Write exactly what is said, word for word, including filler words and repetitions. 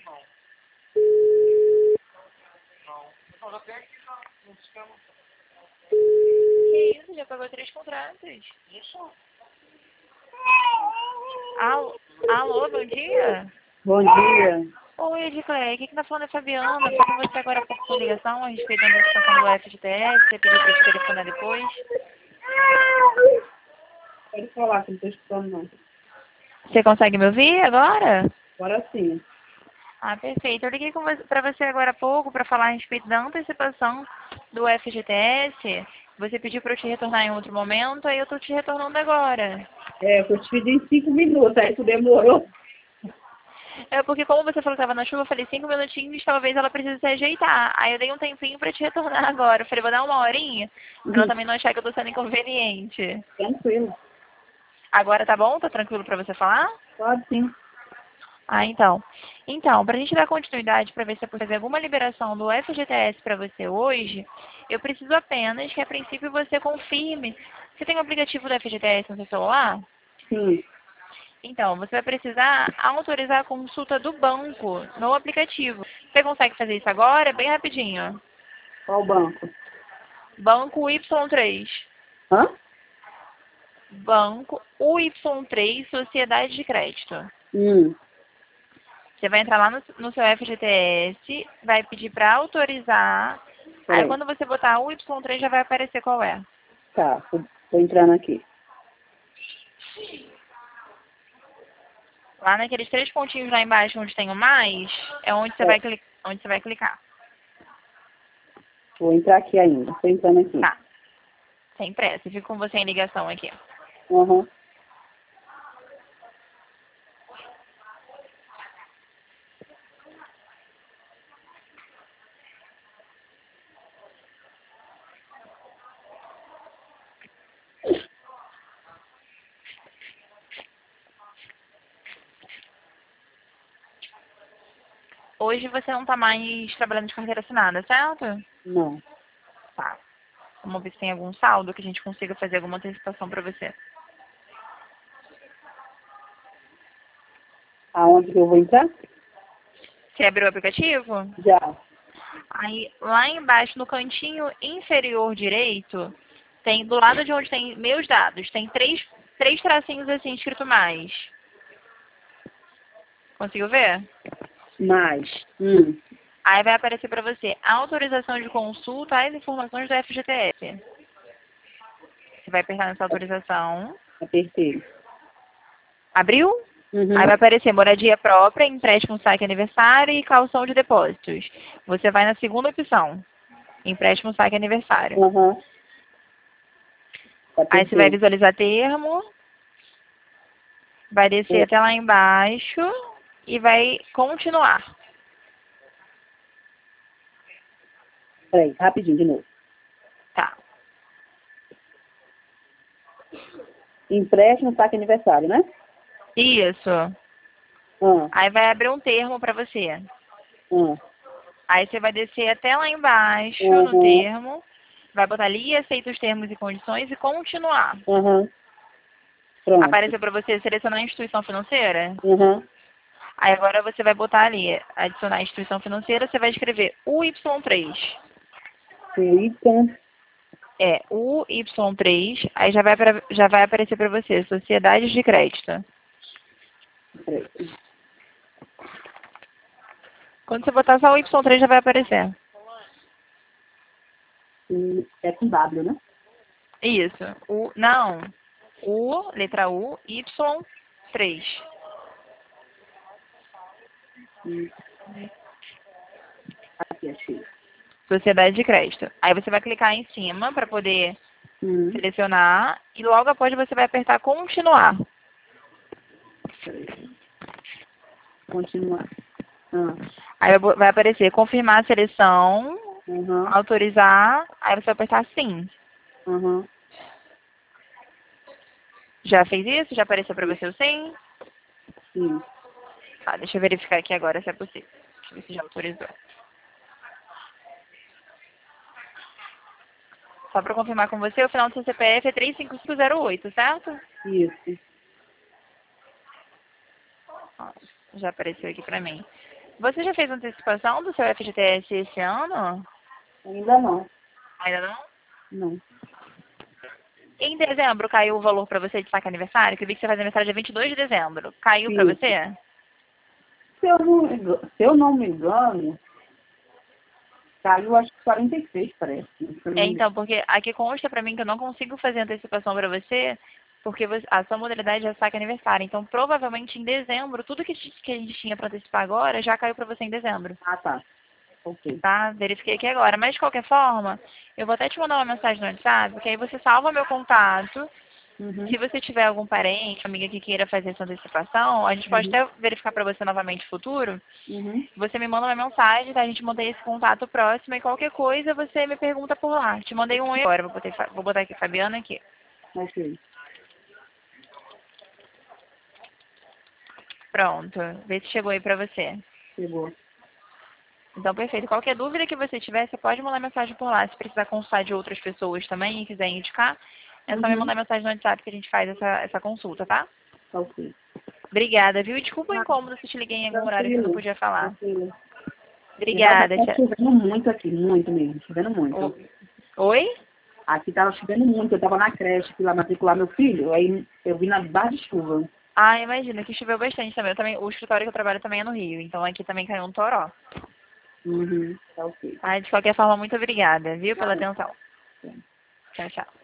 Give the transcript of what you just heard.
Que isso? Já pagou três contratos. Alô, alô, bom dia? Bom dia. Oi, Edicleia, aqui que tá falando é Fabiana. Tô com você agora há pouco por ligação a respeito da notificação do F G T S. Você pediu pra te telefonar depois. Pode falar, que não estou escutando não. Você consegue me ouvir agora? Agora sim. Ah, perfeito. Eu liguei com você, pra você agora há pouco para falar a respeito da antecipação do F G T S. Você pediu para eu te retornar em outro momento, aí eu tô te retornando agora. É, eu te pedi em cinco minutos, aí tu demorou. É porque como você falou que estava na chuva, eu falei cinco minutinhos, talvez ela precise se ajeitar. Aí eu dei um tempinho para te retornar agora. Eu falei, vou dar uma horinha, pra ela Uhum. também não achar que eu tô sendo inconveniente. Tranquilo. Agora tá bom? Tá tranquilo para você falar? Pode sim. Ah, então. Então, para a gente dar continuidade para ver se eu posso fazer alguma liberação do F G T S para você hoje, eu preciso apenas que a princípio você confirme. Você tem o aplicativo do F G T S no seu celular? Sim. Então, você vai precisar autorizar a consulta do banco no aplicativo. Você consegue fazer isso agora? Bem rapidinho. Qual banco? Banco Y três. Hã? Banco U Y três Sociedade de Crédito. Hum. Você vai entrar lá no, no seu F G T S, vai pedir para autorizar. Aí Peraí. quando você botar o Y três já vai aparecer qual é. Tá, tô, tô entrando aqui. Lá naqueles três pontinhos lá embaixo onde tem o mais, é onde você É, vai, cli- onde você vai clicar. vou entrar aqui ainda. Tô entrando aqui. Tá, sem pressa, fico com você em ligação aqui. Uhum. Hoje você não tá mais trabalhando de carteira assinada, certo? Não. Tá. Vamos ver se tem algum saldo que a gente consiga fazer alguma antecipação para você. Aonde que eu vou entrar? Você abriu o aplicativo? Já. Aí, lá embaixo, no cantinho inferior direito, tem, do lado de onde tem meus dados, tem três, três tracinhos assim, escrito mais. Conseguiu ver? Mais. Hum. Aí vai aparecer para você autorização de consulta às informações do F G T S. Você vai apertar nessa autorização. Apertei. Abriu? Uhum. Aí vai aparecer moradia própria, empréstimo saque aniversário e calção de depósitos. Você vai na segunda opção, empréstimo saque aniversário. Uhum. Aí você vai Apertei. visualizar termo, vai descer É, até lá embaixo e vai continuar. peraí, rapidinho de novo. Tá. Empréstimo, saque aniversário, né? Isso. Ah, Aí vai abrir um termo para você. ah. Aí você vai descer até lá embaixo no Uhum. termo, vai botar ali, aceita os termos e condições e continuar. Uhum. Pronto. Apareceu para você selecionar a instituição financeira? Uhum. Aí agora você vai botar ali, adicionar a instituição financeira, você vai escrever U Y três. Twitter. É, U Y três, aí já vai, pra, já vai aparecer para você, Sociedades de Crédito. Peraí. Quando você botar só o Y três já vai aparecer. Hum, É com W, né? Isso. U, não. U, letra U, Y três. Hum, Aqui, achei. Sociedade de Crédito. Aí você vai clicar em cima para poder Hum. selecionar e logo após você vai apertar continuar. Peraí. Continuar. Ah. Aí vai vai aparecer confirmar a seleção, Uhum. autorizar, aí você vai apertar sim. Uhum. Já fez isso? Já apareceu para você o sim? Sim. Tá, deixa eu verificar aqui agora se é possível. Deixa eu ver se já autorizou. Só para confirmar com você, o final do seu C P F é três cinco cinco zero oito, certo? Isso. Ó, já apareceu aqui para mim. Você já fez antecipação do seu F G T S esse ano? Ainda não. Ainda não? Não. Em dezembro caiu o valor para você de saque aniversário? Que eu vi que você faz aniversário dia vinte e dois de dezembro. Caiu para Sim. você? Se eu não, me engano- se eu não me engano, caiu acho que quarenta e seis, parece. Se eu não É, me engano. então, porque aqui consta para mim que eu não consigo fazer antecipação para você, porque você- a sua modalidade é saque aniversário. Então, provavelmente em dezembro, tudo que, ti- que a gente tinha para antecipar agora já caiu para você em dezembro. Ah, tá. Ok. Tá? Verifiquei aqui agora. Mas, de qualquer forma, eu vou até te mandar uma mensagem no WhatsApp, porque aí você salva meu contato. Uhum. Se você tiver algum parente, amiga que queira fazer essa antecipação, a gente pode Uhum. até verificar para você novamente no futuro. Uhum. Você me manda uma mensagem, tá? A gente mantém esse contato próximo e qualquer coisa você me pergunta por lá. Te mandei um oi agora, vou botar, vou botar aqui Fabiana aqui. Ok. Pronto, vê se chegou aí pra você. Chegou. Então, perfeito. Qualquer dúvida que você tiver, você pode mandar mensagem por lá. Se precisar consultar de outras pessoas também e quiser indicar, é só me Uhum. mandar mensagem no WhatsApp que a gente faz essa, essa consulta, tá? Ok. Obrigada, viu? E desculpa o Ah, incômodo se te liguei em algum horário que você não tranquilo. podia falar. Tranquilo. E realmente Obrigada, tá tia. chovendo muito aqui, muito mesmo, chovendo O- muito. Oi? Aqui tava chovendo muito, eu tava na creche, fui lá matricular meu filho, aí eu vim na barra de chuva. Ah, imagina, que choveu bastante também. Eu também. O escritório que eu trabalho também é no Rio, então aqui também caiu um toró. Uhum, tá ok. Ah, de qualquer forma, muito obrigada, viu, pela Tá atenção. bom. Tchau, tchau.